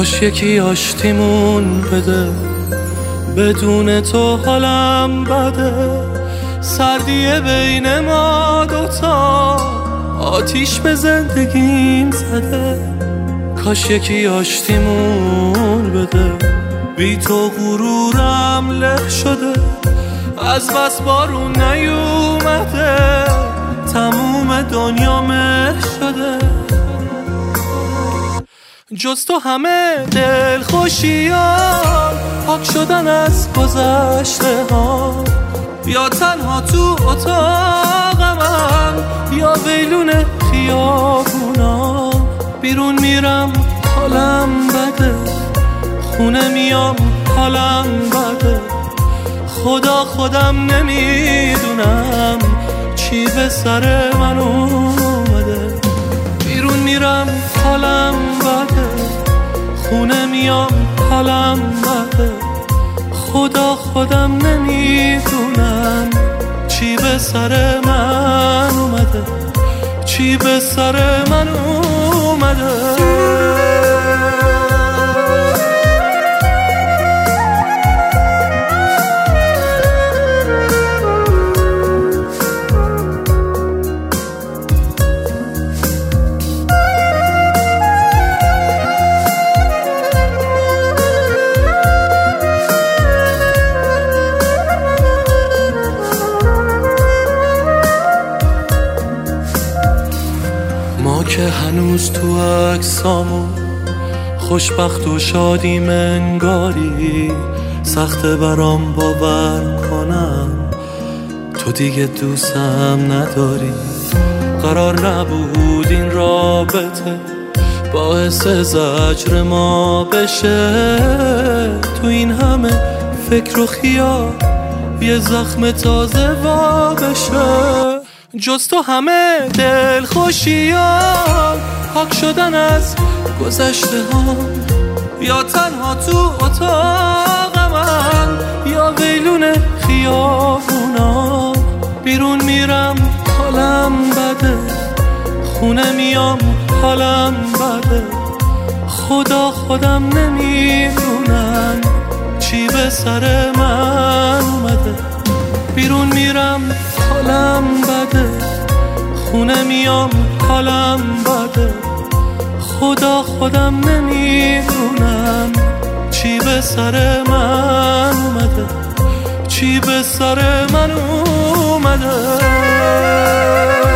کاش یکی آشتیمون بده، بدون تو حالم بده. سردیه بین ما دوتا آتیش به زندگیم زده. کاش یکی آشتیمون بده، بی تو غرورم له شده. از بس بارون نیومده، تموم دنیا مه شده. جز تو همه دل خوشیان پاک شدن از گذشته ها. یا تنها تو اتاق من، یا ویلون خیابونا. بیرون میرم حالم بده، خونه میام حالم بده. خودم نمیدونم چی به سر من اومده. بیرون میرم حالم بده، خونه میام حالم بده. خودم نمیدونم چی به سر من اومده، چی به سر من اومده. ما که هنوز تو عکسامون خوشبخت و شادیم انگاری. سخته برام باور کنم تو دیگه دوستم نداری. قرار نبود این رابطه باعث زجر ما بشه. تو این همه فکر و خیال یه زخم تازه وا بشه. جز تو همه دل خوشیان پاک شدن از گذشته ها. یا تنها تو اتاق من، یا ویلون خیابونا. بیرون میرم حالم بده، خونه میام حالم بده. خودم نمیدونم چی به سر من اومده. بیرون میرم حالم بده، خونه میام حالم بده. خودم نمیدونم چی به سر من اومده، چی به سر من اومده.